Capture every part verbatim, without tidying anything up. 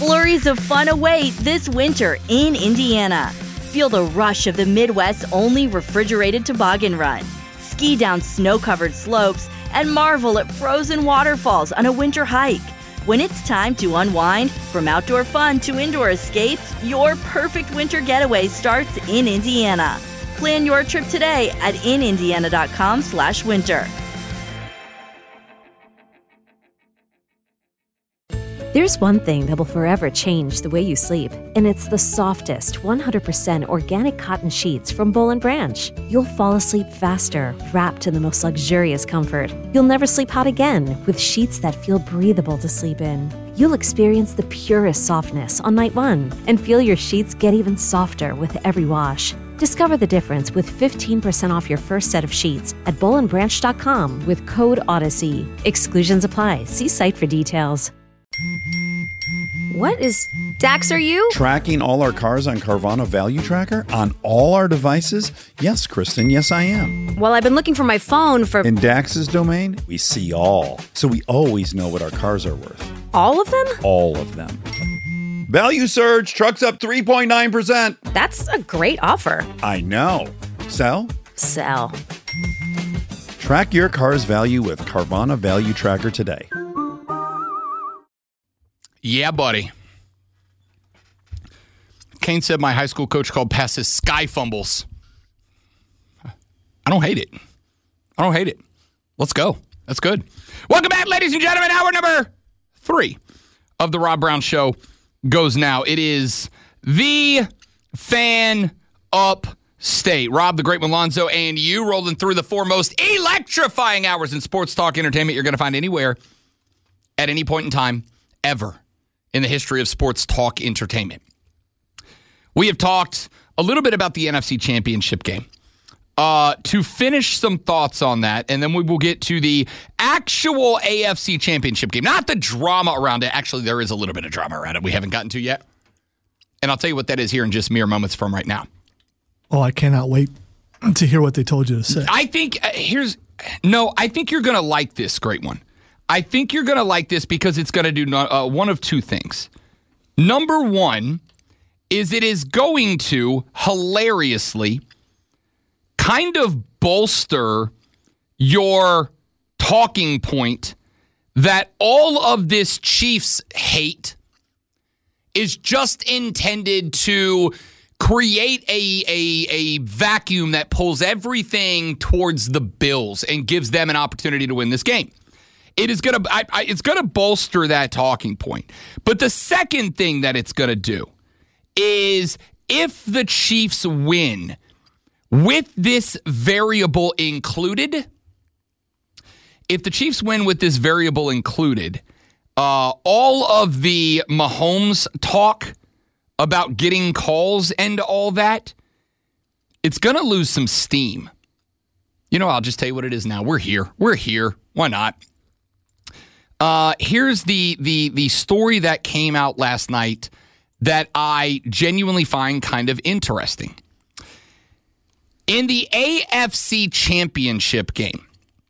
Flurries of fun await this winter in Indiana. Feel the rush of the Midwest's only refrigerated toboggan run. Ski down snow-covered slopes and marvel at frozen waterfalls on a winter hike. When it's time to unwind, from outdoor fun to indoor escapes, your perfect winter getaway starts in Indiana. Plan your trip today at in indiana dot com slash winter. There's one thing that will forever change the way you sleep, and it's the softest, one hundred percent organic cotton sheets from Boll and Branch. You'll fall asleep faster, wrapped in the most luxurious comfort. You'll never sleep hot again with sheets that feel breathable to sleep in. You'll experience the purest softness on night one and feel your sheets get even softer with every wash. Discover the difference with fifteen percent off your first set of sheets at boll and branch dot com with code Odyssey. Exclusions apply. See site for details. What is... Dax, are you? Tracking all our cars on Carvana Value Tracker on all our devices? Yes, Kristen, yes I am. Well, I've been looking for my phone for... In Dax's domain, we see all. So we always know what our cars are worth. All of them? All of them. Value surge, trucks up three point nine percent. That's a great offer. I know. Sell? Sell. Track your car's value with Carvana Value Tracker today. Yeah, buddy. Kane said my high school coach called passes sky fumbles. I don't hate it. I don't hate it. Let's go. That's good. Welcome back, ladies and gentlemen. Hour number three of the Rob Brown Show goes now. It is the Fan Upstate. Rob, the Great Malonzo, and you rolling through the four most electrifying hours in sports talk entertainment you're going to find anywhere at any point in time ever in the history of sports talk entertainment. We have talked a little bit about the N F C Championship game. Uh, to finish some thoughts on that, and then we will get to the actual A F C Championship game. Not the drama around it. Actually, there is a little bit of drama around it we haven't gotten to yet. And I'll tell you what that is here in just mere moments from right now. Oh, I cannot wait to hear what they told you to say. I think, uh, here's, no, I think you're going to like this great one. I think you're going to like this because it's going to do uh, one of two things. Number one is it is going to hilariously kind of bolster your talking point that all of this Chiefs hate is just intended to create a, a, a vacuum that pulls everything towards the Bills and gives them an opportunity to win this game. It is gonna, I, I, it's gonna bolster that talking point. But the second thing that it's gonna do is if the Chiefs win with this variable included, if the Chiefs win with this variable included, uh, all of the Mahomes talk about getting calls and all that, it's gonna lose some steam. You know, I'll just tell you what it is now. We're here. We're here. Why not? Uh, here's the the the story that came out last night that I genuinely find kind of interesting. In the A F C Championship game,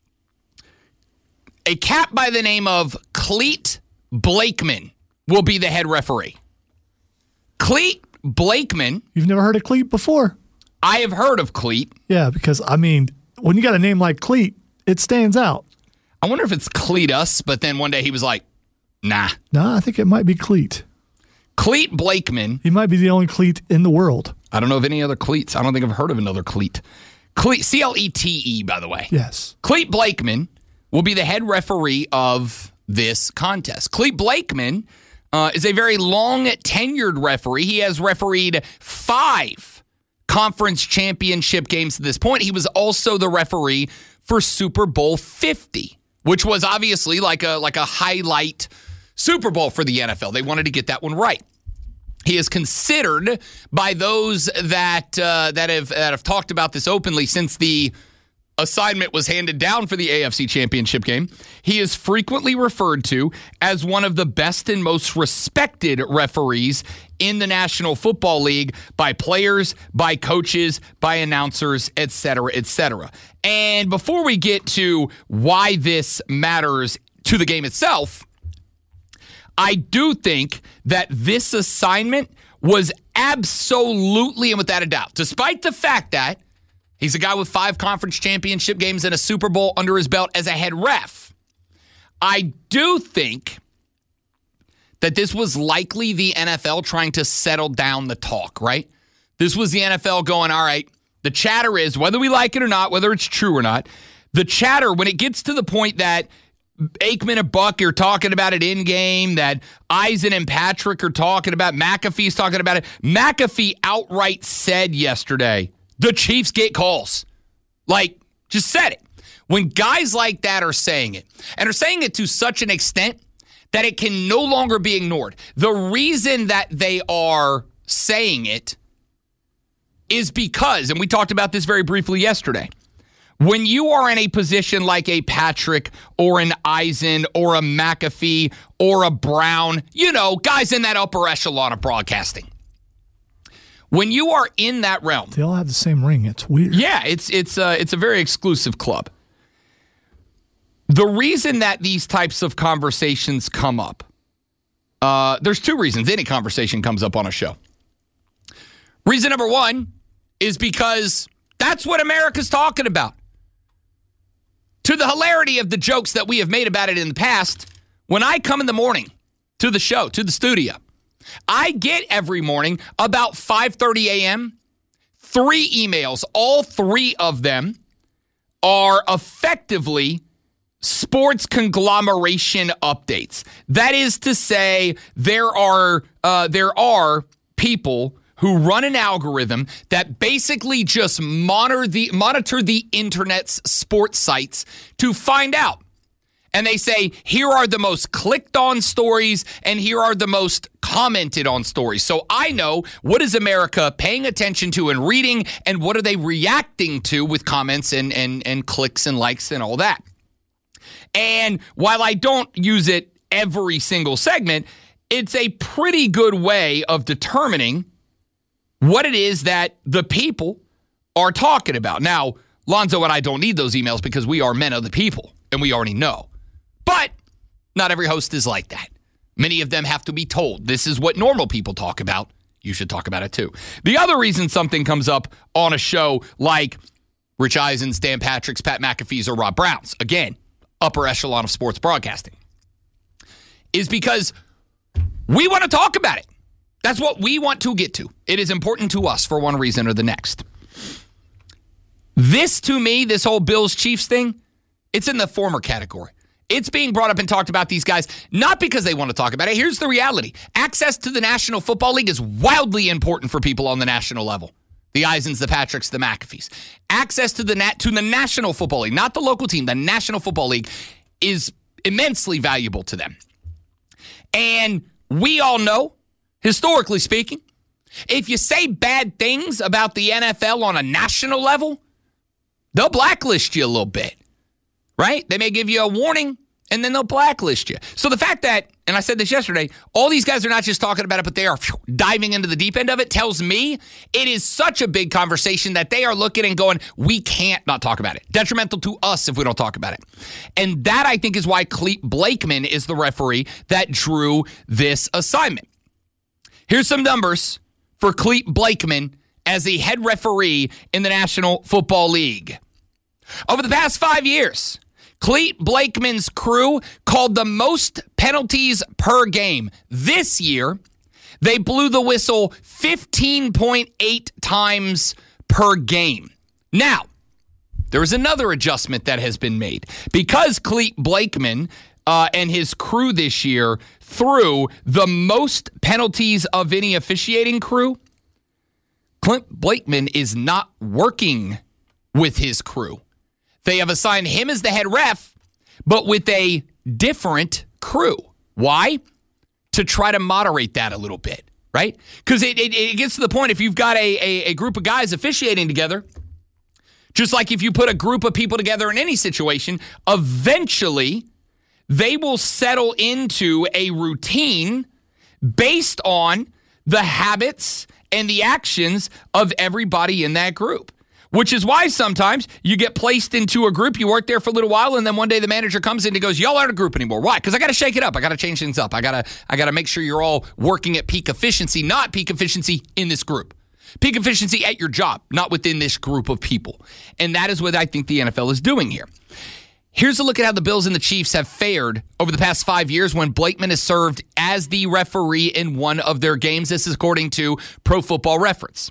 a cat by the name of Clete Blakeman will be the head referee. Clete Blakeman. You've never heard of Clete before? I have heard of Clete. Yeah, because, I mean, when you got a name like Clete, it stands out. I wonder if it's Cletus, but then one day he was like, nah. No, I think it might be Clete. Clete Blakeman. He might be the only Clete in the world. I don't know of any other Cletes. I don't think I've heard of another Clete. Clete, C L E T E, by the way. Yes. Clete Blakeman will be the head referee of this contest. Clete Blakeman uh, is a very long tenured referee. He has refereed five conference championship games to this point. He was also the referee for Super Bowl fifty, which was obviously like a like a highlight Super Bowl for the N F L. They wanted to get that one right. He is considered by those that uh, that have that have talked about this openly since the assignment was handed down for the A F C Championship game. He is frequently referred to as one of the best and most respected referees in the National Football League by players, by coaches, by announcers, et cetera, et cetera. And before we get to why this matters to the game itself, I do think that this assignment was absolutely and without a doubt, despite the fact that he's a guy with five conference championship games and a Super Bowl under his belt as a head ref, I do think that this was likely the N F L trying to settle down the talk, right? This was the N F L going, all right, the chatter is, whether we like it or not, whether it's true or not, the chatter, when it gets to the point that Aikman and Buck are talking about it in-game, that Eisen and Patrick are talking about, McAfee's talking about it. McAfee outright said yesterday, the Chiefs get calls. Like, just said it. When guys like that are saying it, and are saying it to such an extent that it can no longer be ignored. The reason that they are saying it is because, and we talked about this very briefly yesterday, when you are in a position like a Patrick or an Eisen or a McAfee or a Brown, you know, guys in that upper echelon of broadcasting, when you are in that realm, they all have the same ring. It's weird. Yeah, it's it's uh, it's a very exclusive club. The reason that these types of conversations come up, uh, there's two reasons any conversation comes up on a show. Reason number one is because that's what America's talking about. To the hilarity of the jokes that we have made about it in the past, when I come in the morning to the show, to the studio, I get every morning about five thirty a.m. three emails. All three of them are effectively sports conglomeration updates. That is to say, there are uh, there are people who run an algorithm that basically just monitor the monitor the internet's sports sites to find out. And they say, here are the most clicked on stories and here are the most commented on stories. So I know, what is America paying attention to and reading, and what are they reacting to with comments and and, and clicks and likes and all that. And while I don't use it every single segment, it's a pretty good way of determining what it is that the people are talking about. Now, Lonzo and I don't need those emails because we are men of the people, and we already know. But not every host is like that. Many of them have to be told, this is what normal people talk about. You should talk about it too. The other reason something comes up on a show like Rich Eisen's, Dan Patrick's, Pat McAfee's, or Rob Brown's, again, upper echelon of sports broadcasting, is because we want to talk about it. That's what we want to get to. It is important to us for one reason or the next. This, to me, this whole Bills-Chiefs thing, it's in the former category. It's being brought up and talked about, these guys, not because they want to talk about it. Here's the reality. Access to the National Football League is wildly important for people on the national level. The Eisens, the Patricks, the McAfees. Access to the nat- to the National Football League, not the local team, the National Football League, is immensely valuable to them. And we all know, historically speaking, if you say bad things about the N F L on a national level, they'll blacklist you a little bit, right? They may give you a warning, and then they'll blacklist you. So the fact that, and I said this yesterday, all these guys are not just talking about it, but they are phew, diving into the deep end of it, tells me it is such a big conversation that they are looking and going, we can't not talk about it. Detrimental to us if we don't talk about it. And that, I think, is why Clete Blakeman is the referee that drew this assignment. Here's some numbers for Clete Blakeman as the head referee in the National Football League. Over the past five years, Clete Blakeman's crew called the most penalties per game. This year, they blew the whistle fifteen point eight times per game. Now, there is another adjustment that has been made. Because Clete Blakeman uh, and his crew this year threw the most penalties of any officiating crew, Clint Blakeman is not working with his crew. They have assigned him as the head ref, but with a different crew. Why? To try to moderate that a little bit, right? Because it, it, it gets to the point, if you've got a, a, a group of guys officiating together, just like if you put a group of people together in any situation, eventually they will settle into a routine based on the habits and the actions of everybody in that group. Which is why sometimes you get placed into a group, you work there for a little while, and then one day the manager comes in and goes, y'all aren't a group anymore. Why? Because I got to shake it up. I got to change things up. I got to I got to make sure you're all working at peak efficiency, not peak efficiency in this group. Peak efficiency at your job, not within this group of people. And that is what I think the N F L is doing here. Here's a look at how the Bills and the Chiefs have fared over the past five years when Blakeman has served as the referee in one of their games. This is according to Pro Football Reference.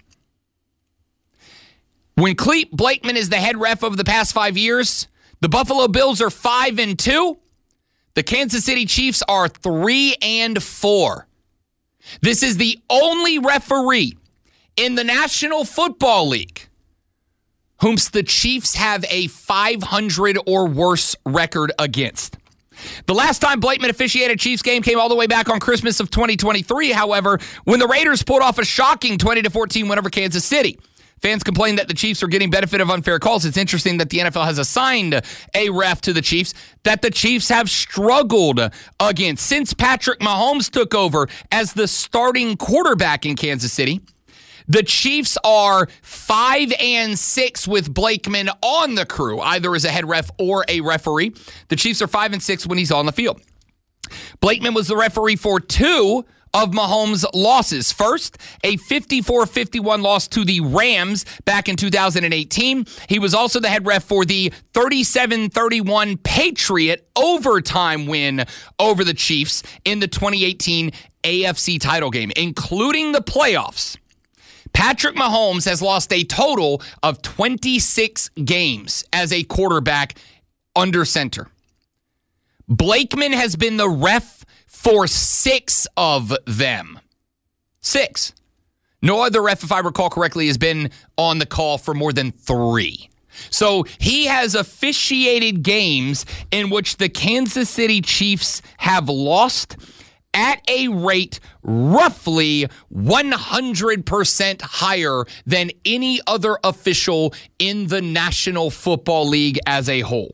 When Clete Blakeman is the head ref over the past five years, the Buffalo Bills are five and two. The Kansas City Chiefs are three and four. This is the only referee in the National Football League whom the Chiefs have a five hundred or worse record against. The last time Blakeman officiated a Chiefs game came all the way back on Christmas of twenty twenty-three, however, when the Raiders pulled off a shocking twenty to fourteen win over Kansas City. Fans complained that the Chiefs are getting benefit of unfair calls. It's interesting that the N F L has assigned a ref to the Chiefs that the Chiefs have struggled against. Since Patrick Mahomes took over as the starting quarterback in Kansas City, the Chiefs are five and six with Blakeman on the crew, either as a head ref or a referee. The Chiefs are five and six when he's on the field. Blakeman was the referee for two of Mahomes' losses. First, a fifty-four fifty-one loss to the Rams back in two thousand eighteen. He was also the head ref for the thirty-seven thirty-one Patriot overtime win over the Chiefs in the twenty eighteen A F C title game, including the playoffs. Patrick Mahomes has lost a total of twenty-six games as a quarterback under center. Blakeman has been the ref for six of them. Six. No other ref, if I recall correctly, has been on the call for more than three. So he has officiated games in which the Kansas City Chiefs have lost at a rate roughly one hundred percent higher than any other official in the National Football League as a whole.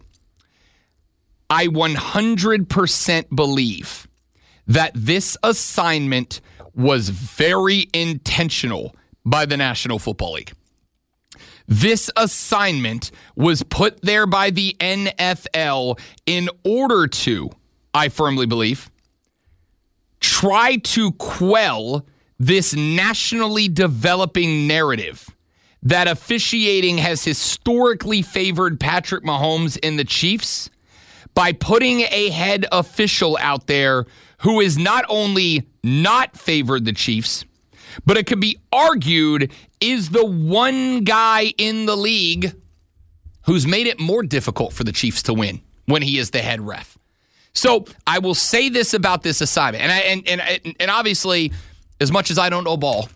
I one hundred percent believe that this assignment was very intentional by the National Football League. This assignment was put there by the N F L in order to, I firmly believe, try to quell this nationally developing narrative that officiating has historically favored Patrick Mahomes and the Chiefs by putting a head official out there who is not only not favored the Chiefs, but it could be argued is the one guy in the league who's made it more difficult for the Chiefs to win when he is the head ref. So I will say this about this assignment, and I, and and and obviously, as much as I don't know ball,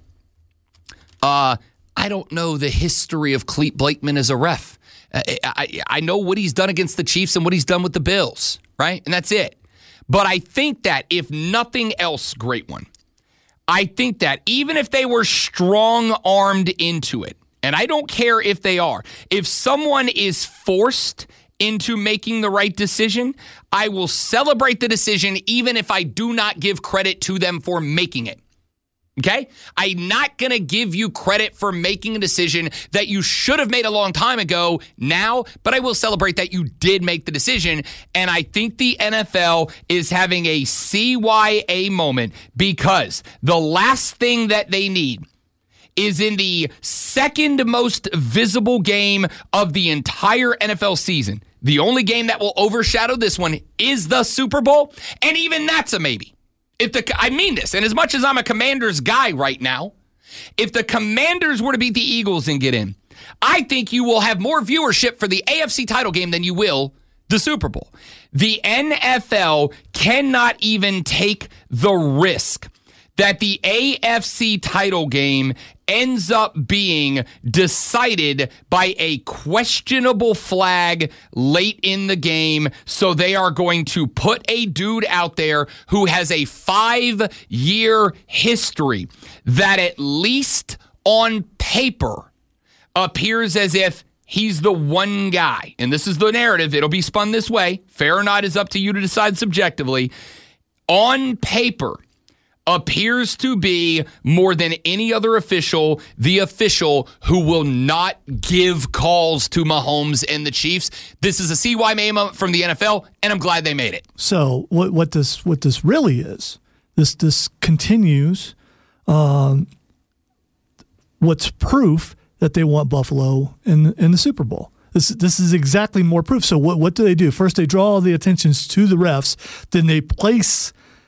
uh, I don't know the history of Clete Blakeman as a ref. I, I I know what he's done against the Chiefs and what he's done with the Bills, right? And that's it. But I think that if nothing else, great one, I think that even if they were strong-armed into it, and I don't care if they are, if someone is forced into making the right decision, I will celebrate the decision even if I do not give credit to them for making it. Okay? I'm not going to give you credit for making a decision that you should have made a long time ago now, but I will celebrate that you did make the decision. And I think the N F L is having a C Y A moment because the last thing that they need is in the second most visible game of the entire N F L season. The only game that will overshadow this one is the Super Bowl, and even that's a maybe. If the I mean this, and as much as I'm a Commanders guy right now, if the Commanders were to beat the Eagles and get in, I think you will have more viewership for the A F C title game than you will the Super Bowl. The N F L cannot even take the risk that the A F C title game ends up being decided by a questionable flag late in the game. So they are going to put a dude out there who has a five-year history that at least on paper appears as if he's the one guy. And this is the narrative. It'll be spun this way. Fair or not is up to you to decide subjectively. On paper, appears to be, more than any other official, the official who will not give calls to Mahomes and the Chiefs. This is a C Y memo from the N F L, and I'm glad they made it. So what what this what this really is, this this continues um, what's proof that they want Buffalo in in the Super Bowl. This this is exactly more proof. So what what do they do? First, they draw all the attentions to the refs. Then they place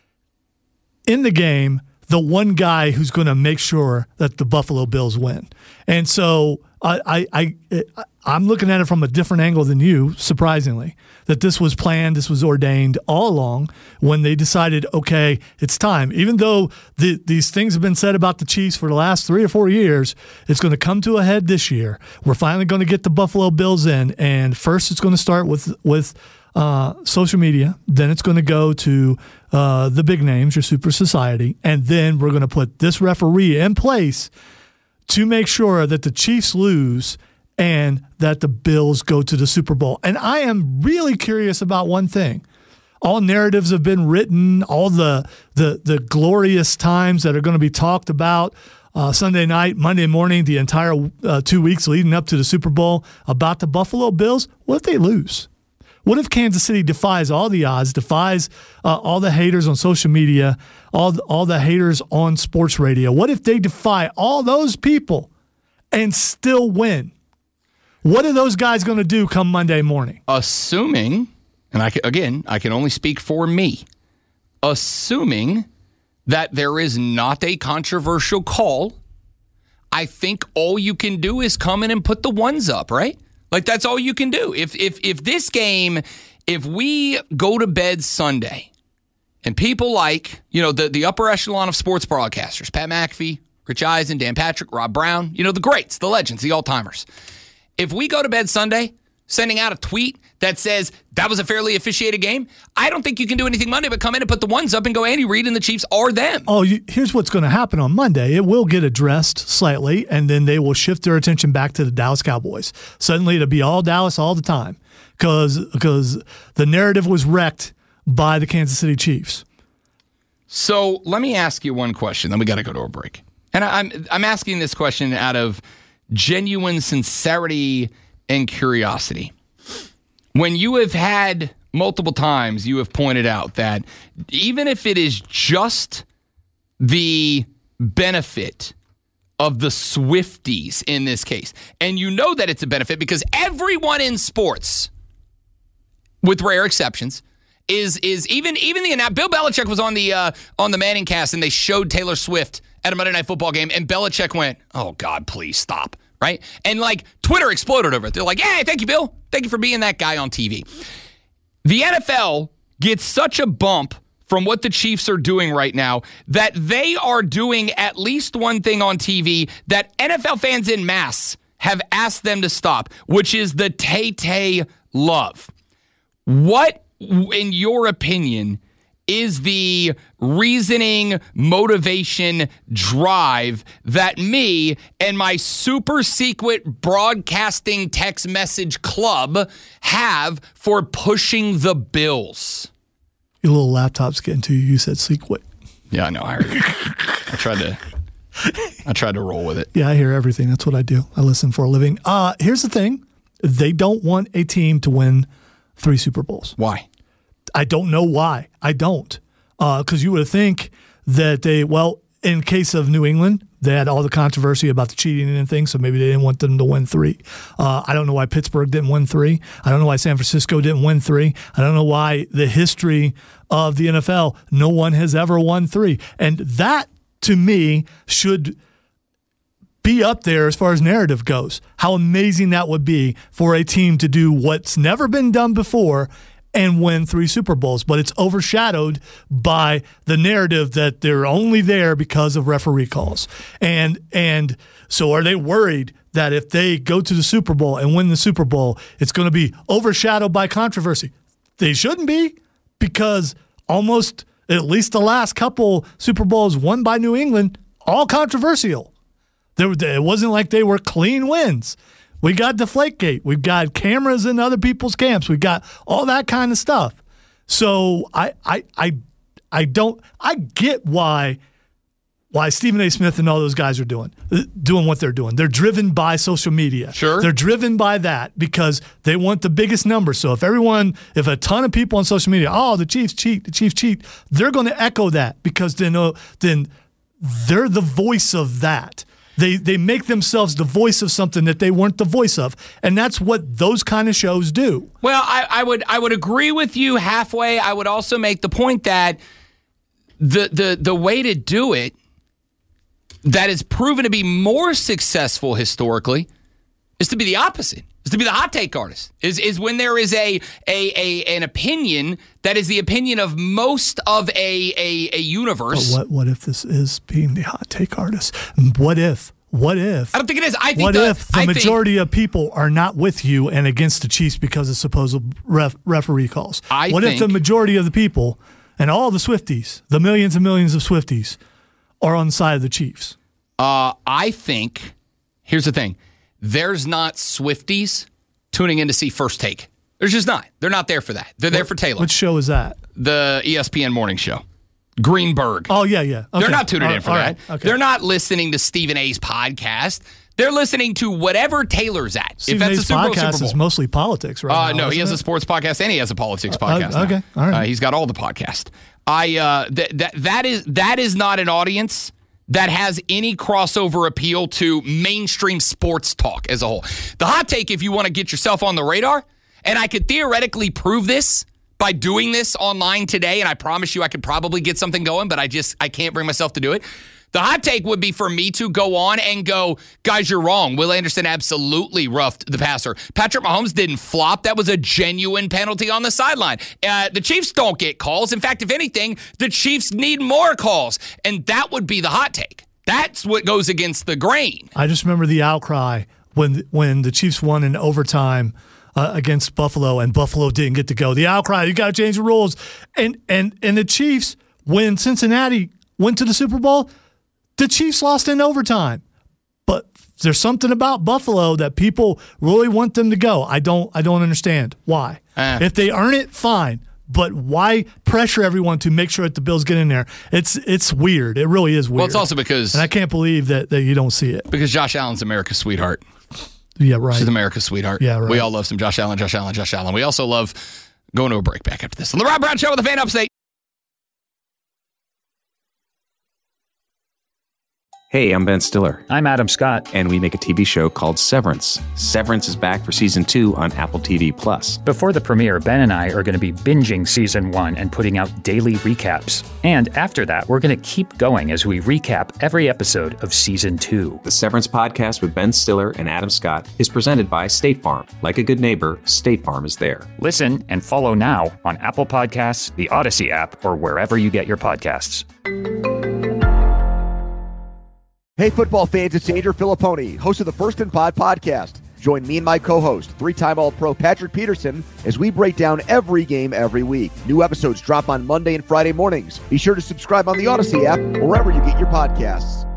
in the game the one guy who's going to make sure that the Buffalo Bills win. And so I, I, I, I'm looking at it from a different angle than you, surprisingly, that this was planned, this was ordained all along when they decided, okay, it's time. Even though the, these things have been said about the Chiefs for the last three or four years, it's going to come to a head this year. We're finally going to get the Buffalo Bills in, and first it's going to start with with uh, social media. Then it's going to go to uh, the big names, your super society, and then we're going to put this referee in place to make sure that the Chiefs lose and that the Bills go to the Super Bowl. And I am really curious about one thing. All narratives have been written, all the the, the glorious times that are going to be talked about uh, Sunday night, Monday morning, the entire uh, two weeks leading up to the Super Bowl about the Buffalo Bills. What if they lose? What if Kansas City defies all the odds, defies uh, all the haters on social media, all the, all the haters on sports radio? What if they defy all those people and still win? What are those guys going to do come Monday morning? Assuming, and I can, again, I can only speak for me, assuming that there is not a controversial call, I think all you can do is come in and put the ones up, right? Like, that's all you can do. If if if this game, if we go to bed Sunday and people like, you know, the, the upper echelon of sports broadcasters, Pat McAfee, Rich Eisen, Dan Patrick, Rob Brown, you know, the greats, the legends, the all-timers. If we go to bed Sunday sending out a tweet that says that was a fairly officiated game, I don't think you can do anything Monday but come in and put the ones up and go, Andy Reid and the Chiefs are them. Oh, you, here's what's going to happen on Monday. It will get addressed slightly, and then they will shift their attention back to the Dallas Cowboys. Suddenly it'll be all Dallas all the time because because the narrative was wrecked by the Kansas City Chiefs. So let me ask you one question, then we got to go to a break. And I'm I'm asking this question out of genuine sincerity and curiosity. When you have had multiple times, you have pointed out that even if it is just the benefit of the Swifties in this case, and you know that it's a benefit because everyone in sports, with rare exceptions, is is even even the Bill Belichick was on the uh, on the Manning cast and they showed Taylor Swift at a Monday Night Football game, and Belichick went, "Oh God, please stop." Right? And like Twitter exploded over it. They're like, "Hey, thank you, Bill. Thank you for being that guy on T V." The N F L gets such a bump from what the Chiefs are doing right now that they are doing at least one thing on T V that N F L fans en masse have asked them to stop, which is the Tay-Tay love. What, in your opinion, is the reasoning, motivation, drive that me and my super secret broadcasting text message club have for pushing the Bills? Your little laptop's getting to you. You said secret. Yeah, I know. I heard it. I tried to I tried to roll with it. Yeah, I hear everything. That's what I do. I listen for a living. Uh, here's the thing. They don't want a team to win three Super Bowls. Why? I don't know why. I don't. Because uh, you would think that they, well, in case of New England, they had all the controversy about the cheating and things, so maybe they didn't want them to win three. Uh, I don't know why Pittsburgh didn't win three. I don't know why San Francisco didn't win three. I don't know why the history of the N F L, no one has ever won three. And that, to me, should be up there as far as narrative goes. How amazing that would be for a team to do what's never been done before and win three Super Bowls. But it's overshadowed by the narrative that they're only there because of referee calls. And and so are they worried that if they go to the Super Bowl and win the Super Bowl, it's going to be overshadowed by controversy? They shouldn't be, because almost at least the last couple Super Bowls won by New England, all controversial. There, it wasn't like they were clean wins. We got Deflategate. We've got cameras in other people's camps. We've got all that kind of stuff. So I I I I don't I get why why Stephen A. Smith and all those guys are doing doing what they're doing. They're driven by social media. Sure. They're driven by that because they want the biggest number. So if everyone, if a ton of people on social media, oh, the Chiefs cheat, the Chiefs cheat, they're going to echo that because then, uh, then they're the voice of that. They they make themselves the voice of something that they weren't the voice of. And that's what those kind of shows do. Well, I, I would I would agree with you halfway. I would also make the point that the the the way to do it that is proven to be more successful historically is to be the opposite. Is to be the hot take artist. Is is when there is a a, a an opinion that is the opinion of most of a a, a universe. But what what if this is being the hot take artist? What if? What if? I don't think it is. I think what the, if the I majority think, of people are not with you and against the Chiefs because of supposed ref, referee calls? I what think, if the majority of the people and all the Swifties, the millions and millions of Swifties, are on the side of the Chiefs? Uh, I think, here's the thing. There's not Swifties tuning in to see First Take. There's just not. They're not there for that. They're there what, for Taylor. Which show is that? The E S P N morning show. Greenberg. Oh, yeah, yeah. Okay. They're not tuning all in for right. that. Okay. They're not listening to Stephen A's podcast. They're listening to whatever Taylor's at. Stephen if that's A's a Super Bowl, podcast Super Bowl. is mostly politics, right? Uh, now, no, he has it? a sports podcast and he has a politics Uh, podcast. okay, now. all right. Uh, he's got all the podcasts. I uh, th- that that is that is not an audience that has any crossover appeal to mainstream sports talk as a whole. The hot take, if you want to get yourself on the radar, and I could theoretically prove this by doing this online today, and I promise you I could probably get something going, but I just I can't bring myself to do it. The hot take would be for me to go on and go, guys, you're wrong. Will Anderson absolutely roughed the passer. Patrick Mahomes didn't flop. That was a genuine penalty on the sideline. Uh, the Chiefs don't get calls. In fact, if anything, the Chiefs need more calls. And that would be the hot take. That's what goes against the grain. I just remember the outcry when when the Chiefs won in overtime uh, against Buffalo, and Buffalo didn't get to go. The outcry, you got to change the rules. And, and, and the Chiefs, when Cincinnati went to the Super Bowl, the Chiefs lost in overtime. But there's something about Buffalo that people really want them to go. I don't I don't understand why. Uh. If they earn it, fine. But why pressure everyone to make sure that the Bills get in there? It's it's weird. It really is weird. Well, it's also because... And I can't believe that, that you don't see it. Because Josh Allen's America's sweetheart. Yeah, right. She's America's sweetheart. Yeah, right. We all love some Josh Allen, Josh Allen, Josh Allen. We also love going to a break back after this. On the Rob Brown Show with the Fan Upstate. Hey, I'm Ben Stiller. I'm Adam Scott. And we make a T V show called Severance. Severance is back for season two on Apple T V Plus. Before the premiere, Ben and I are going to be binging season one and putting out daily recaps. And after that, we're going to keep going as we recap every episode of season two. The Severance podcast with Ben Stiller and Adam Scott is presented by State Farm. Like a good neighbor, State Farm is there. Listen and follow now on Apple Podcasts, the Odyssey app, or wherever you get your podcasts. Hey, football fans, it's Andrew Filipponi, host of the First and Pod podcast. Join me and my co-host, three-time All-Pro Patrick Peterson, as we break down every game every week. New episodes drop on Monday and Friday mornings. Be sure to subscribe on the Odyssey app or wherever you get your podcasts.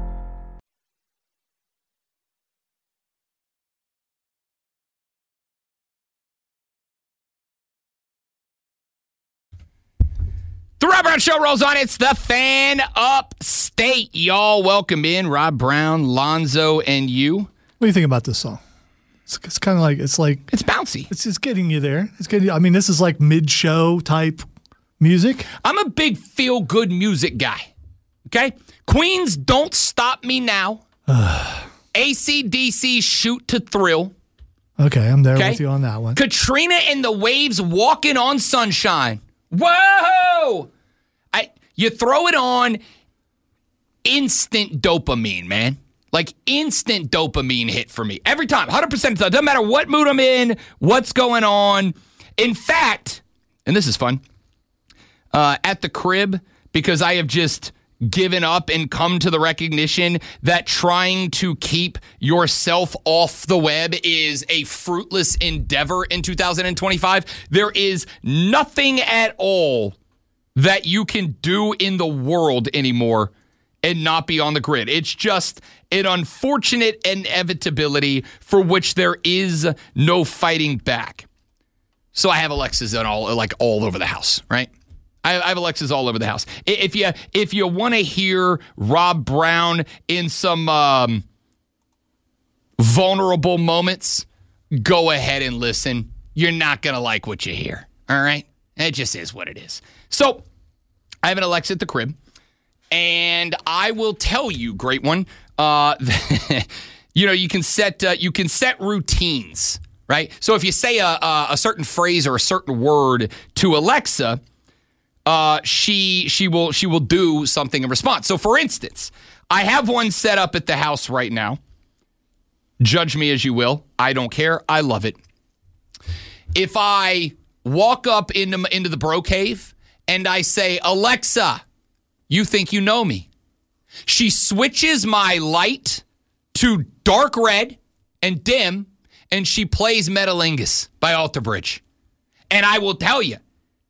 The Rob Brown Show rolls on. It's the Fan Upstate. Y'all welcome in Rob Brown, Lonzo, and you. What do you think about this song? It's, it's kind of like, it's like... It's bouncy. It's just getting you there. It's getting. I mean, this is like mid-show type music. I'm a big feel-good music guy. Okay? Queen's Don't Stop Me Now. A C D C Shoot to Thrill. Okay, I'm there okay? with you on that one. Katrina and the Waves Walking on Sunshine. Whoa! I you throw it on, instant dopamine, man. Like instant dopamine hit for me. Every time, one hundred percent of the time. Doesn't matter what mood I'm in, what's going on. In fact, and this is fun, uh, at the crib, because I have just given up and come to the recognition that trying to keep yourself off the web is a fruitless endeavor in two thousand twenty-five. There is nothing at all that you can do in the world anymore and not be on the grid. It's just an unfortunate inevitability for which there is no fighting back. So I have Alexas on all like all over the house, right? I, I have Alexas all over the house. If you if you want to hear Rob Brown in some um, vulnerable moments, go ahead and listen. You're not going to like what you hear, all right? It just is what it is. So I have an Alexa at the crib, and I will tell you, great one, uh, you know, you can set uh, you can set routines, right? So if you say a, a, a certain phrase or a certain word to Alexa, uh, she she will she will do something in response. So for instance, I have one set up at the house right now. Judge me as you will. I don't care. I love it. If I walk up into, into the bro cave and I say, Alexa, you think you know me? She switches my light to dark red and dim, and she plays Metalingus by Alter Bridge. And I will tell you,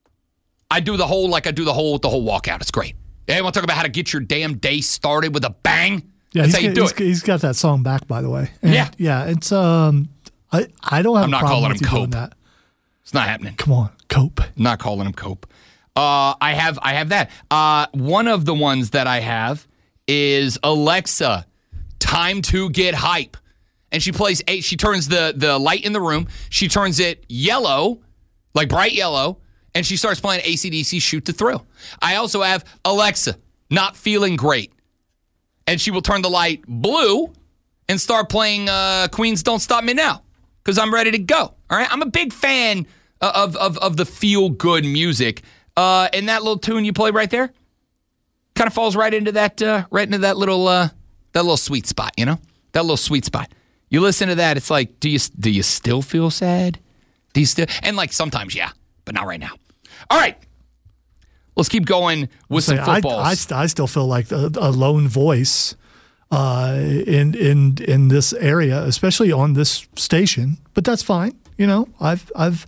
I do the whole, like I do the whole, the whole walkout. It's great. Hey, want to talk about how to get your damn day started with a bang? Yeah, That's he's how you got, do he's, it. He's got that song back, by the way. And yeah. Yeah, it's, um, I, I don't have I'm a not problem calling with him you doing Cope. that. It's not happening. Come on, Cope. I'm not calling him Cope. Uh, I have I have that. Uh, one of the ones that I have is Alexa, time to get hype. And she plays eight. She turns the, the light in the room. She turns it yellow, like bright yellow, and she starts playing A C D C Shoot to Thrill. I also have Alexa, not feeling great. And she will turn the light blue and start playing uh, Queen's Don't Stop Me Now because I'm ready to go. All right, I'm a big fan of of, of the feel-good music. Uh, and that little tune you play right there kind of falls right into that uh, right into that little uh, that little sweet spot, you know? That little sweet spot. You listen to that, it's like, do you do you still feel sad? Do you still? And like sometimes, yeah, but not right now. All right, let's keep going with some footballs. I, I, st- I still feel like a, a lone voice uh, in in in this area, especially on this station. But that's fine. You know, I've I've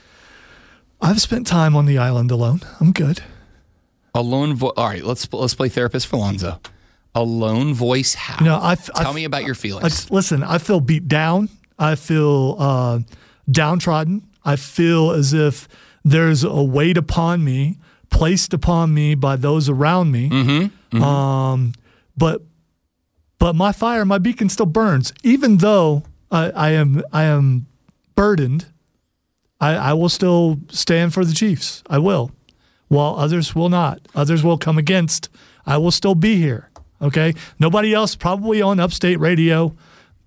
I've spent time on the island alone. I'm good. A lone voice. All right, let's let's play therapist for Lonzo. A lone voice. How? You know, I, Tell I, me about your feelings. I, listen, I feel beat down. I feel uh, downtrodden. I feel as if there's a weight upon me, placed upon me by those around me. Mm-hmm. Mm-hmm. Um, but but my fire, my beacon still burns, even though I, I am I am burdened. I, I will still stand for the Chiefs. I will, while others will not. Others will come against. I will still be here. Okay? Nobody else probably on Upstate Radio,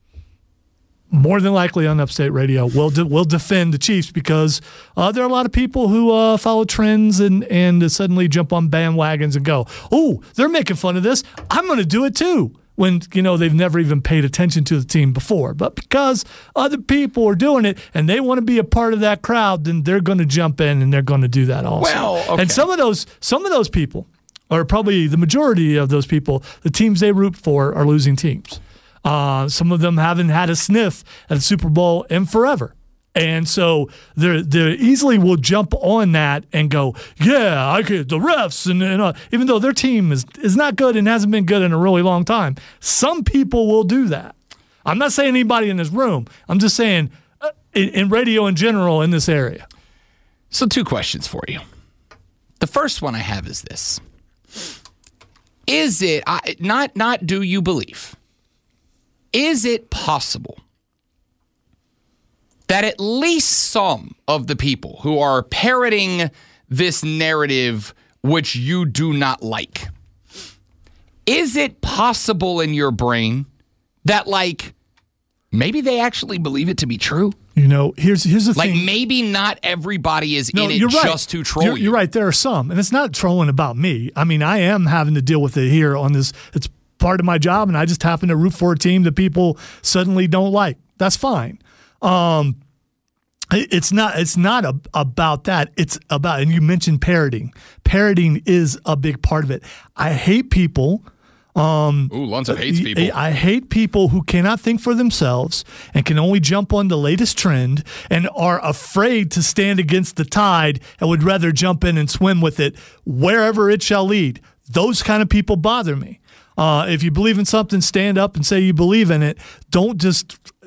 more than likely on Upstate Radio, will de- will defend the Chiefs because uh, there are a lot of people who uh, follow trends and, and suddenly jump on bandwagons and go, oh, they're making fun of this. I'm going to do it too. When, you know, they've never even paid attention to the team before. But because other people are doing it and they want to be a part of that crowd, then they're going to jump in and they're going to do that also. Well, okay. And some of those some of those people, or probably the majority of those people, the teams they root for are losing teams. Uh, some of them haven't had a sniff at the Super Bowl in forever. And so they they easily will jump on that and go, yeah, I could, the refs, and, and uh, even though their team is, is not good and hasn't been good in a really long time, some people will do that. I'm not saying anybody in this room. I'm just saying uh, in, in radio in general in this area. So two questions for you. The first one I have is this. Is it, I, not, not do you believe, is it possible that at least some of the people who are parroting this narrative which you do not like, is it possible in your brain that, like, maybe they actually believe it to be true? You know, here's here's the like, thing. Like, maybe not everybody is no, in it you're right. just to troll you're, you. You're right. There are some. And it's not trolling about me. I mean, I am having to deal with it here on this. It's part of my job, and I just happen to root for a team that people suddenly don't like. That's fine. Um, It's not. It's not a, about that. It's about, and you mentioned parroting. Parroting is a big part of it. I hate people. Um, Ooh, Lonzo hates people. I, I hate people who cannot think for themselves and can only jump on the latest trend and are afraid to stand against the tide and would rather jump in and swim with it wherever it shall lead. Those kind of people bother me. Uh, if you believe in something, stand up and say you believe in it. Don't just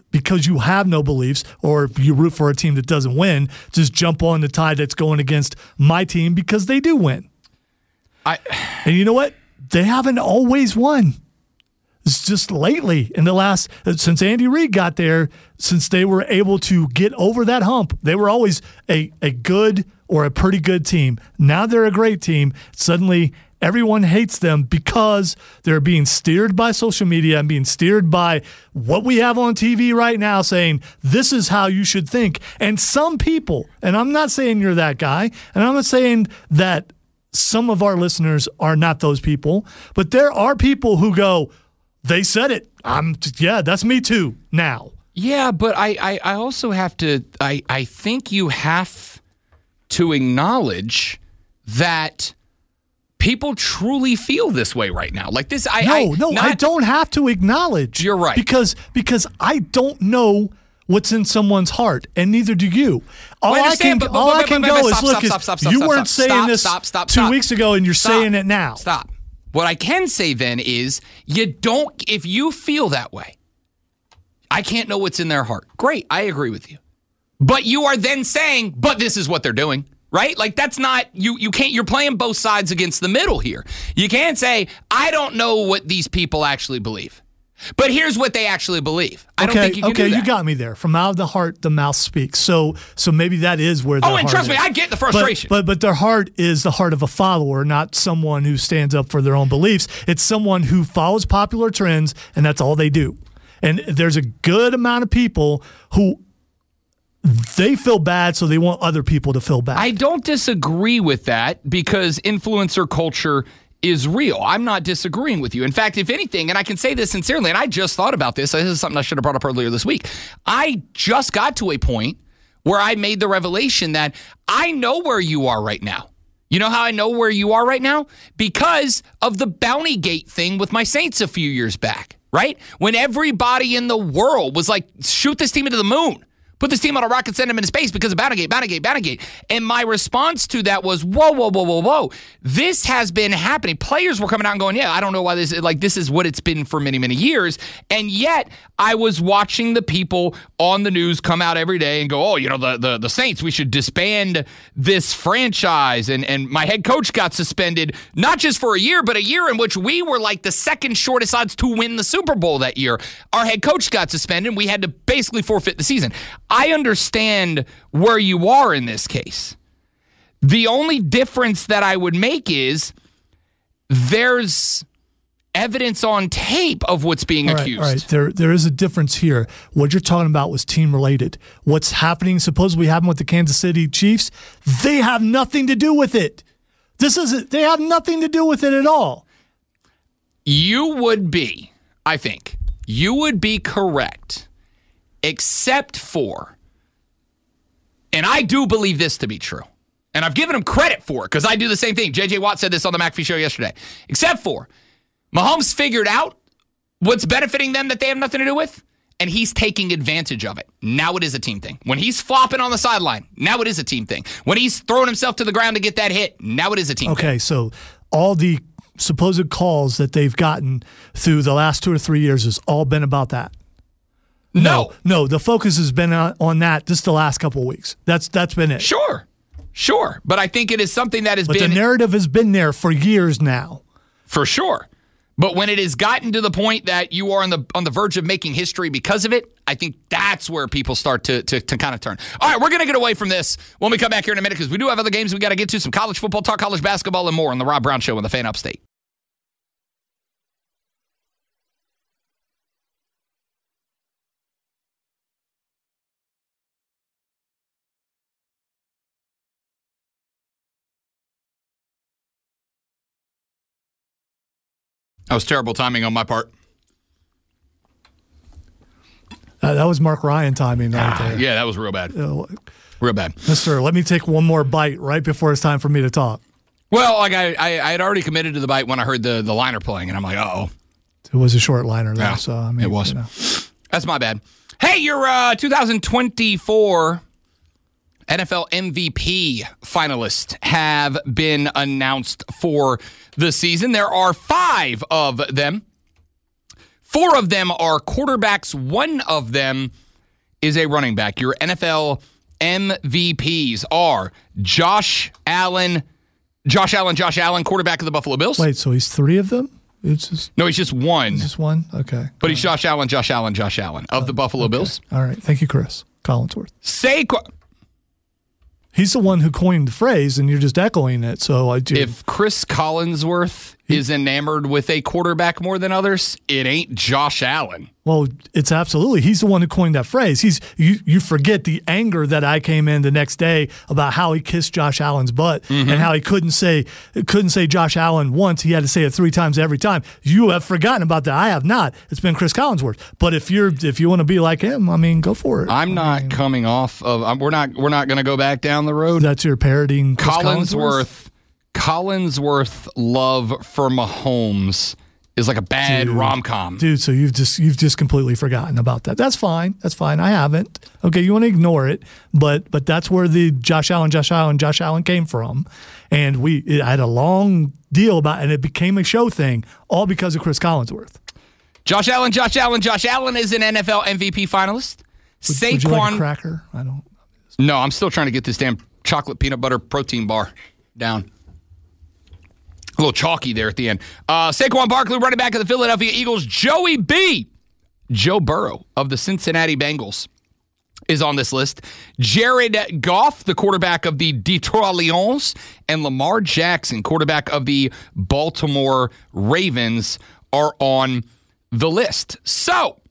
because you have no beliefs or if you root for a team that doesn't win, just jump on the tide that's going against my team because they do win. I And you know what? They haven't always won. It's just lately in the last, since Andy Reid got there, since they were able to get over that hump, they were always a, a good or a pretty good team. Now they're a great team. Suddenly everyone hates them because they're being steered by social media and being steered by what we have on T V right now saying, this is how you should think. And some people, and I'm not saying you're that guy, and I'm not saying that some of our listeners are not those people, but there are people who go, they said it. I'm yeah, that's me too now. Yeah, but I, I, I also have to I, I think you have to acknowledge that people truly feel this way right now. Like this I No, I, no, not, I don't have to acknowledge. You're right. Because because I don't know what's in someone's heart, and neither do you. All Well, I I can, understand, but- but- all but- I but- can but- go but- is stop, look. stop, is stop, stop, stop, you stop, weren't stop, saying stop, this stop, stop, two stop. weeks ago, and you're Stop. saying it now. Stop. What I can say then is you don't, if you feel that way, I can't know what's in their heart. Great, I agree with you. But you are then saying, but this is what they're doing, right? Like that's not, you You can't, you're playing both sides against the middle here. You can't say, I don't know what these people actually believe. But here's what they actually believe. I okay, don't think you can okay, do that. you got me there. From out of the heart, the mouth speaks. So, so maybe that is where. Their Oh, and heart trust me, is. I get the frustration. But, but but their heart is the heart of a follower, not someone who stands up for their own beliefs. It's someone who follows popular trends, and that's all they do. And there's a good amount of people who they feel bad, so they want other people to feel bad. I don't disagree with that because influencer culture is real. I'm not disagreeing with you. In fact, if anything, and I can say this sincerely, and I just thought about this, this is something I should have brought up earlier this week. I just got to a point where I made the revelation that I know where you are right now. You know how I know where you are right now? Because of the Bounty Gate thing with my Saints a few years back, right? When everybody in the world was like, shoot this team into the moon. Put this team on a rocket, send them into space because of Bountygate, Bountygate, Bountygate. And my response to that was, whoa, whoa, whoa, whoa, whoa. This has been happening. Players were coming out and going, yeah, I don't know why this is, like, this is what it's been for many, many years. And yet I was watching the people on the news come out every day and go, oh, you know, the the, the Saints, we should disband this franchise. And, and my head coach got suspended, not just for a year, but a year in which we were like the second shortest odds to win the Super Bowl that year. Our head coach got suspended. We had to basically forfeit the season. I understand where you are in this case. The only difference that I would make is there's evidence on tape of what's being all right, accused. All right, there there is a difference here. What you're talking about was team related. What's happening, supposedly happened with the Kansas City Chiefs, they have nothing to do with it. This is they have nothing to do with it at all. You would be, I think, you would be correct, except for, and I do believe this to be true, and I've given him credit for it because I do the same thing. J J Watt said this on the McAfee show yesterday. Except for, Mahomes figured out what's benefiting them that they have nothing to do with, and he's taking advantage of it. Now it is a team thing. When he's flopping on the sideline, now it is a team thing. When he's throwing himself to the ground to get that hit, now it is a team okay, thing. Okay, so all the supposed calls that they've gotten through the last two or three years has all been about that. No. No, no, the focus has been on, on that just the last couple of weeks. That's That's been it. Sure, sure. But I think it is something that has But been... the narrative has been there for years now. For sure. But when it has gotten to the point that you are on the on the verge of making history because of it, I think that's where people start to, to, to kind of turn. All right, we're going to get away from this when we come back here in a minute because we do have other games we got to get to, some college football talk, college basketball, and more on the Rob Brown Show on the Fan Upstate. That was terrible timing on my part. Uh, that was Mark Ryan timing right Ah, there. yeah, that was real bad. Uh, Real bad. Mister, let me take one more bite right before it's time for me to talk. Well, like I, I, I had already committed to the bite when I heard the, the liner playing, and I'm like, uh-oh. It was a short liner, though. Yeah, so, I mean, it was. You know. That's my bad. Hey, your uh, two thousand twenty-four N F L M V P finalists have been announced for the season. There are five of them. Four of them are quarterbacks. One of them is a running back. Your N F L M V Ps are Josh Allen, Josh Allen, Josh Allen, quarterback of the Buffalo Bills. Wait, so he's three of them? It's just, no, he's just one. He's just one? Okay. But he's Josh Allen, Josh Allen, Josh Allen of the Buffalo okay. Bills. All right. Thank you, Chris Collinsworth. Saquon. He's the one who coined the phrase, and you're just echoing it. So I do. If Chris Collinsworth he, is enamored with a quarterback more than others, it ain't Josh Allen. Well, it's absolutely. He's the one who coined that phrase. He's you. You forget the anger that I came in the next day about how he kissed Josh Allen's butt mm-hmm. and how he couldn't say couldn't say Josh Allen once. He had to say it three times every time. You have forgotten about that. I have not. It's been Chris Collinsworth. But if you're if you want to be like him, I mean, go for it. I'm I not mean, coming off of. I'm, we're not. We're not going to go back down the road. That's your parodying Chris Collinsworth. Collinsworth love for Mahomes is like a bad dude, rom-com. Dude, so you've just you've just completely forgotten about that. That's fine. That's fine. I haven't. Okay, you want to ignore it, but but that's where the Josh Allen, Josh Allen, Josh Allen came from. And we it, I had a long deal about it, and it became a show thing, all because of Chris Collinsworth. Josh Allen, Josh Allen, Josh Allen is an N F L M V P finalist. Would, Saquon. Would you like a cracker? I don't. No, I'm still trying to get this damn chocolate peanut butter protein bar down. A little chalky there at the end. Uh, Saquon Barkley, running back of the Philadelphia Eagles. Joey B. Joe Burrow of the Cincinnati Bengals is on this list. Jared Goff, the quarterback of the Detroit Lions, and Lamar Jackson, quarterback of the Baltimore Ravens, are on the list. So,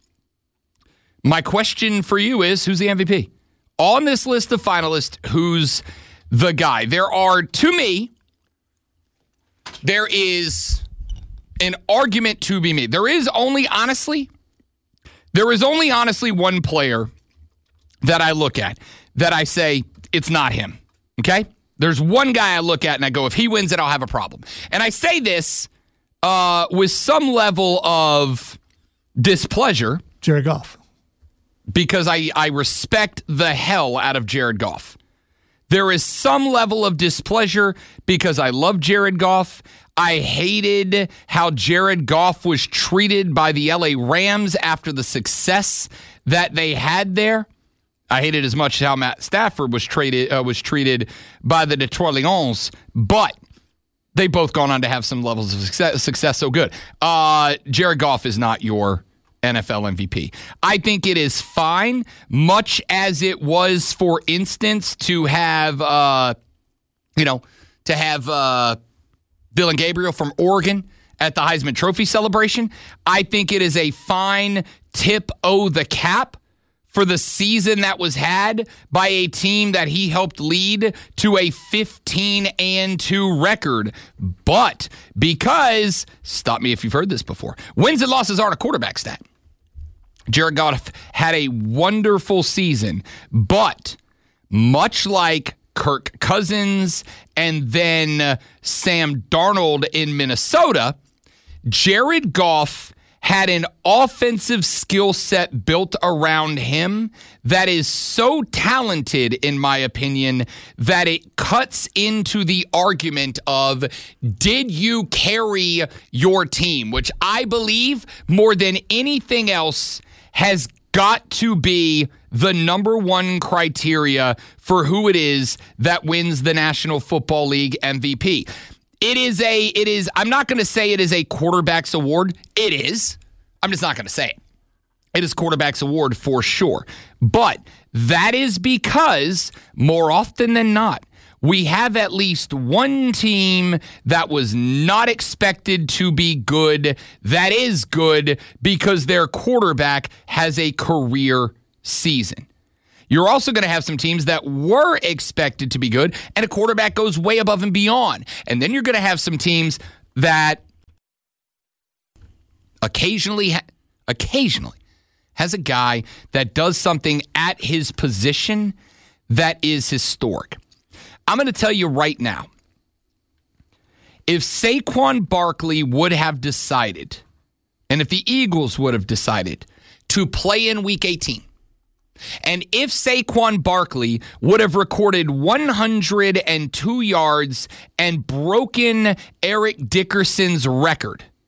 my question for you is, who's the M V P? On this list of finalists, who's the guy? There are, to me, there is an argument to be made. There is only, honestly, there is only, honestly, one player that I look at that I say, it's not him, okay? There's one guy I look at and I go, if he wins it, I'll have a problem. And I say this uh, with some level of displeasure. Jared Goff. Because I, I respect the hell out of Jared Goff. There is some level of displeasure because I love Jared Goff. I hated how Jared Goff was treated by the L A Rams after the success that they had there. I hated as much how Matt Stafford was traded uh, was treated by the Detroit Lions, but they both gone on to have some levels of success. success so good. Uh, Jared Goff is not your N F L M V P. I think it is fine, much as it was, for instance, to have, uh, you know, to have uh, Dylan Gabriel from Oregon at the Heisman Trophy celebration. I think it is a fine tip o' the cap for the season that was had by a team that he helped lead to a fifteen and two record. But because, stop me if you've heard this before, wins and losses aren't a quarterback stat. Jared Goff had a wonderful season, but much like Kirk Cousins and then uh, Sam Darnold in Minnesota, Jared Goff had an offensive skill set built around him that is so talented, in my opinion, that it cuts into the argument of, did you carry your team? Which I believe, more than anything else, has got to be the number one criteria for who it is that wins the National Football League M V P. It is a, it is, I'm not going to say it is a quarterback's award. It is. I'm just not going to say it. It is quarterback's award for sure. But that is because, more often than not, we have at least one team that was not expected to be good that is good because their quarterback has a career season. You're also going to have some teams that were expected to be good, and a quarterback goes way above and beyond. And then you're going to have some teams that occasionally, occasionally has a guy that does something at his position that is historic. I'm going to tell you right now, if Saquon Barkley would have decided, and if the Eagles would have decided to play in Week eighteen, and if Saquon Barkley would have recorded one hundred two yards and broken Eric Dickerson's record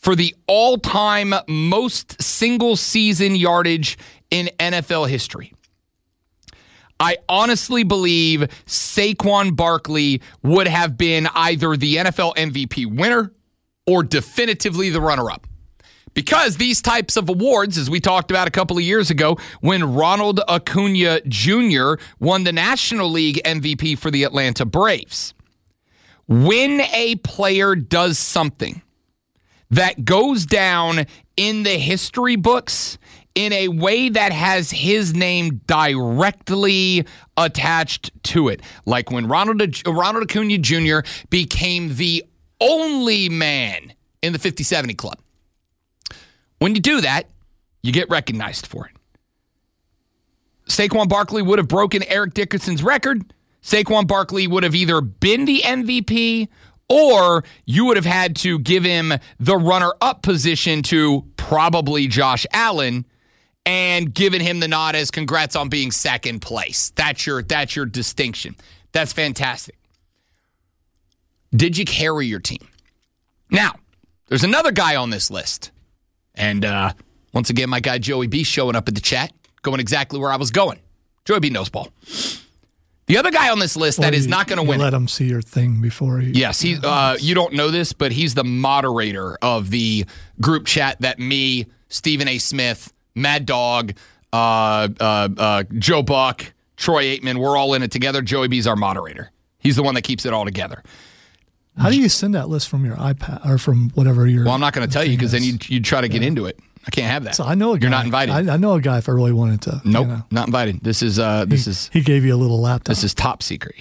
for the all-time most single-season yardage in N F L history. I honestly believe Saquon Barkley would have been either the N F L M V P winner or definitively the runner-up. Because these types of awards, as we talked about a couple of years ago, when Ronald Acuna Junior won the National League M V P for the Atlanta Braves. When a player does something that goes down in the history books in a way that has his name directly attached to it, like when Ronald, Ronald Acuna Junior became the only man in the fifty seventy club. When you do that, you get recognized for it. Saquon Barkley would have broken Eric Dickerson's record. Saquon Barkley would have either been the M V P or you would have had to give him the runner-up position to probably Josh Allen and given him the nod as congrats on being second place. That's your, that's your distinction. That's fantastic. Did you carry your team? Now, there's another guy on this list. And uh, once again, my guy Joey B showing up in the chat, going exactly where I was going. Joey B knows ball. The other guy on this list Well, that is you- not going to you win. Let him see your thing before he. Yes, he. Uh, you don't know this, but he's the moderator of the group chat that me, Stephen A. Smith, Mad Dog, uh, uh, uh, Joe Buck, Troy Aikman, we're all in it together. Joey B's our moderator. He's the one that keeps it all together. How do you send that list from your iPad or from whatever your? Well, I'm not going to tell you thing because then is? you'd, you'd try to get into it. I can't have that. So I know a guy. You're not invited. I, I know a guy if I really wanted to. nope, You know. not invited. This is uh, this he, is he gave you a little laptop. This is top secret.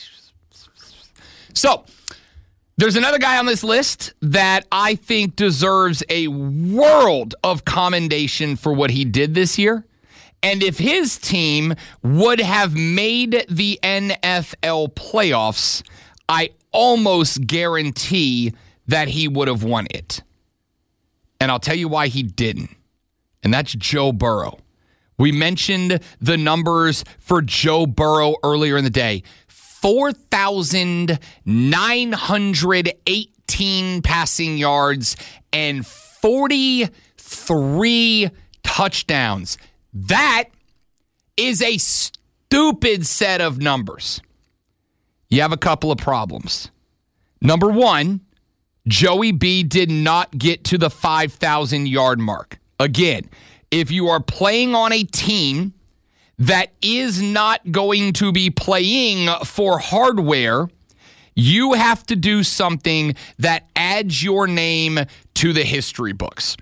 So, there's another guy on this list that I think deserves a world of commendation for what he did this year. And if his team would have made the N F L playoffs, I almost guarantee that he would have won it. And I'll tell you why he didn't. And that's Joe Burrow. We mentioned the numbers for Joe Burrow earlier in the day. four thousand nine hundred eighteen passing yards and forty-three touchdowns. That is a stupid set of numbers. You have a couple of problems. Number one, Joey B did not get to the five thousand yard mark. Again, if you are playing on a team that is not going to be playing for hardware, you have to do something that adds your name to the history books.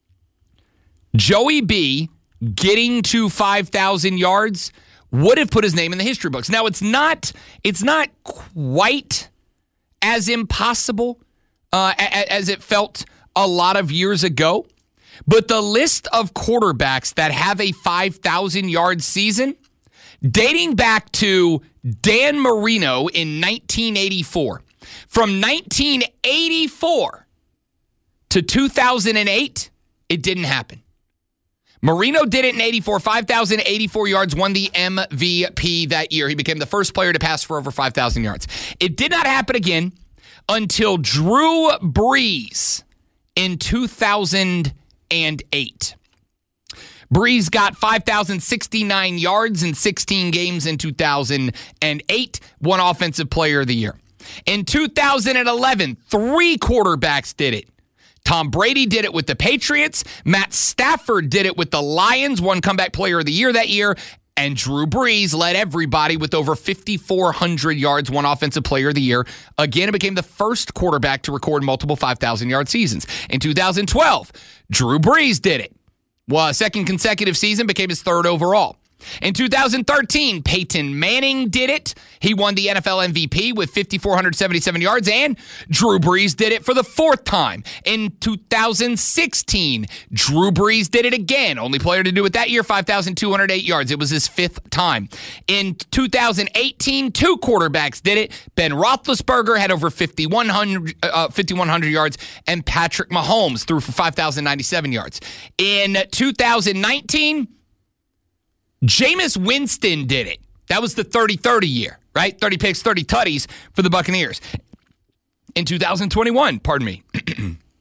Joey B getting to five thousand yards would have put his name in the history books. Now, it's not, it's not quite as impossible uh, as it felt a lot of years ago, but the list of quarterbacks that have a five thousand yard season, dating back to Dan Marino in nineteen eighty-four. From nineteen eighty-four to two thousand eight, it didn't happen. Marino did it in eighty-four, five thousand eighty-four yards, won the M V P that year. He became the first player to pass for over five thousand yards. It did not happen again until Drew Brees in two thousand eight. Brees got five thousand sixty-nine yards in sixteen games in two thousand eight, won Offensive Player of the Year. In two thousand eleven, three quarterbacks did it. Tom Brady did it with the Patriots. Matt Stafford did it with the Lions, won Comeback Player of the Year that year. And Drew Brees led everybody with over fifty-four hundred yards, won Offensive Player of the Year. Again, it became the first quarterback to record multiple five thousand yard seasons. In two thousand twelve, Drew Brees did it. Well, second consecutive season, became his third overall. In two thousand thirteen, Peyton Manning did it. He won the N F L M V P with five thousand four hundred seventy-seven yards, and Drew Brees did it for the fourth time. In two thousand sixteen, Drew Brees did it again. Only player to do it that year, five thousand two hundred eight yards. It was his fifth time. In two thousand eighteen, two quarterbacks did it. Ben Roethlisberger had over fifty-one hundred, uh, fifty-one hundred yards, and Patrick Mahomes threw for five thousand ninety-seven yards. In two thousand nineteen, Jameis Winston did it. That was the thirty thirty year, right? thirty picks, thirty tutties for the Buccaneers. In two thousand twenty-one, pardon me,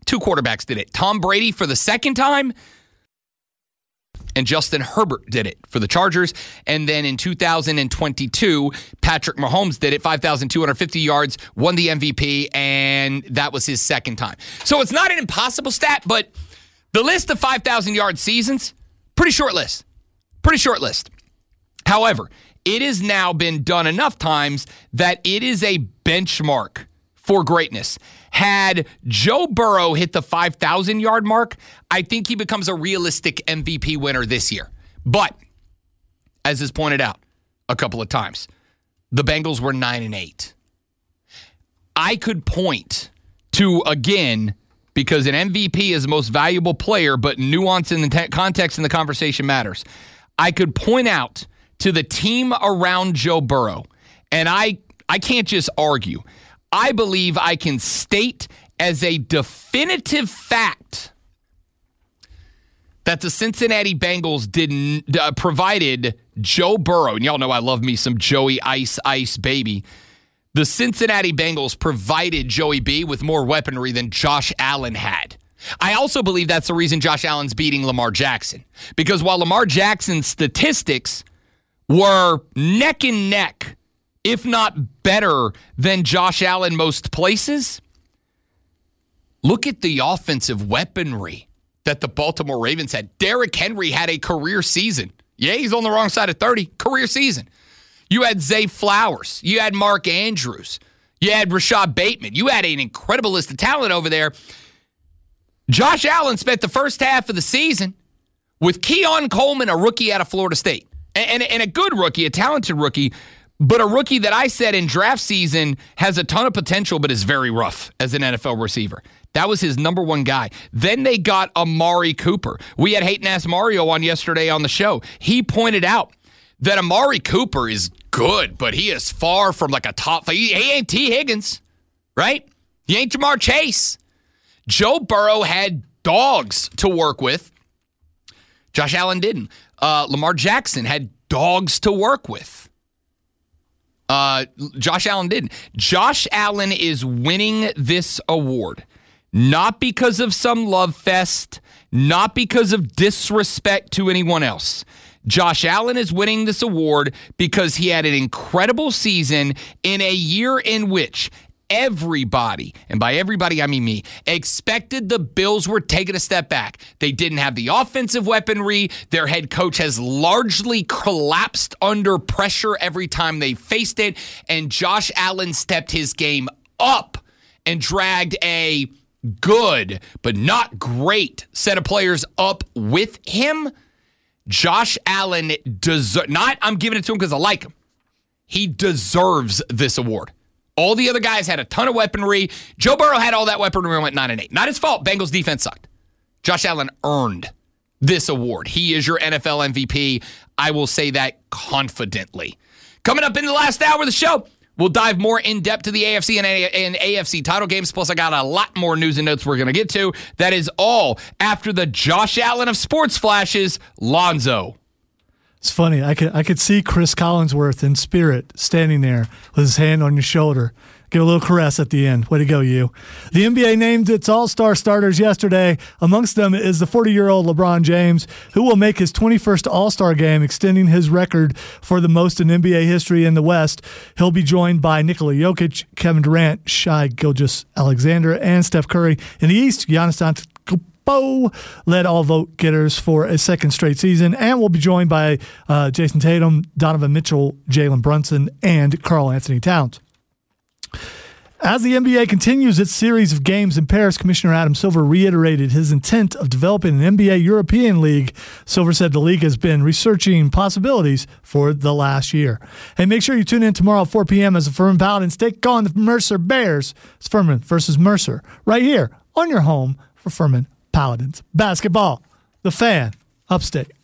two quarterbacks did it. Tom Brady for the second time, and Justin Herbert did it for the Chargers. And then in two thousand twenty-two, Patrick Mahomes did it, five thousand two hundred fifty yards, won the M V P, and that was his second time. So it's not an impossible stat, but the list of five thousand yard seasons, pretty short list. Pretty short list. However, it has now been done enough times that it is a benchmark for greatness. Had Joe Burrow hit the five thousand yard mark, I think he becomes a realistic M V P winner this year. But, as is pointed out a couple of times, the Bengals were nine and eight. I could point to, again, because an M V P is the most valuable player, but nuance in the te- context in the conversation matters. I could point out to the team around Joe Burrow, and I I can't just argue. I believe I can state as a definitive fact that the Cincinnati Bengals didn't uh, provided Joe Burrow, and y'all know I love me some Joey Ice Ice baby. The Cincinnati Bengals provided Joey B with more weaponry than Josh Allen had. I also believe that's the reason Josh Allen's beating Lamar Jackson. Because while Lamar Jackson's statistics were neck and neck, if not better than Josh Allen most places, look at the offensive weaponry that the Baltimore Ravens had. Derrick Henry had a career season. Yeah, he's on the wrong side of thirty. Career season. You had Zay Flowers. You had Mark Andrews. You had Rashad Bateman. You had an incredible list of talent over there. Josh Allen spent the first half of the season with Keon Coleman, a rookie out of Florida State. And, and, and a good rookie, a talented rookie, but a rookie that I said in draft season has a ton of potential but is very rough as an N F L receiver. That was his number one guy. Then they got Amari Cooper. We had Hayden Ask Mario on yesterday on the show. He pointed out that Amari Cooper is good, but he is far from like a top five. He, he ain't T. Higgins, right? He ain't Jamar Chase. Joe Burrow had dogs to work with. Josh Allen didn't. Uh, Lamar Jackson had dogs to work with. Uh, Josh Allen didn't. Josh Allen is winning this award, not because of some love fest, not because of disrespect to anyone else. Josh Allen is winning this award because he had an incredible season in a year in which everybody, and by everybody I mean me, expected the Bills were taking a step back. They didn't have the offensive weaponry. Their head coach has largely collapsed under pressure every time they faced it, and Josh Allen stepped his game up and dragged a good but not great set of players up with him. Josh Allen deserves, not I'm giving it to him because I like him. He deserves this award. All the other guys had a ton of weaponry. Joe Burrow had all that weaponry and went nine and eight. Not his fault. Bengals defense sucked. Josh Allen earned this award. He is your N F L M V P. I will say that confidently. Coming up in the last hour of the show, we'll dive more in depth to the A F C and, A- and A F C title games. Plus, I got a lot more news and notes we're going to get to. That is all after the Josh Allen of sports flashes, Lonzo. It's funny. I could I could see Chris Collinsworth in spirit standing there with his hand on your shoulder. Give a little caress at the end. Way to go, you. The N B A named its all-star starters yesterday. Amongst them is the forty-year-old LeBron James, who will make his twenty-first all-star game, extending his record for the most in N B A history in the West. He'll be joined by Nikola Jokic, Kevin Durant, Shai Gilgeous-Alexander, and Steph Curry. In the East, Giannis Antetokounmpo led all vote getters for a second straight season, and will be joined by uh, Jason Tatum, Donovan Mitchell, Jalen Brunson, and Karl Anthony Towns. As the N B A continues its series of games in Paris, Commissioner Adam Silver reiterated his intent of developing an N B A European League. Silver said the league has been researching possibilities for the last year. Hey, make sure you tune in tomorrow at four p.m. as the Furman Paladins take on the Mercer Bears. It's Furman versus Mercer right here on your home for Furman Paladins basketball. The Fan, Upstate.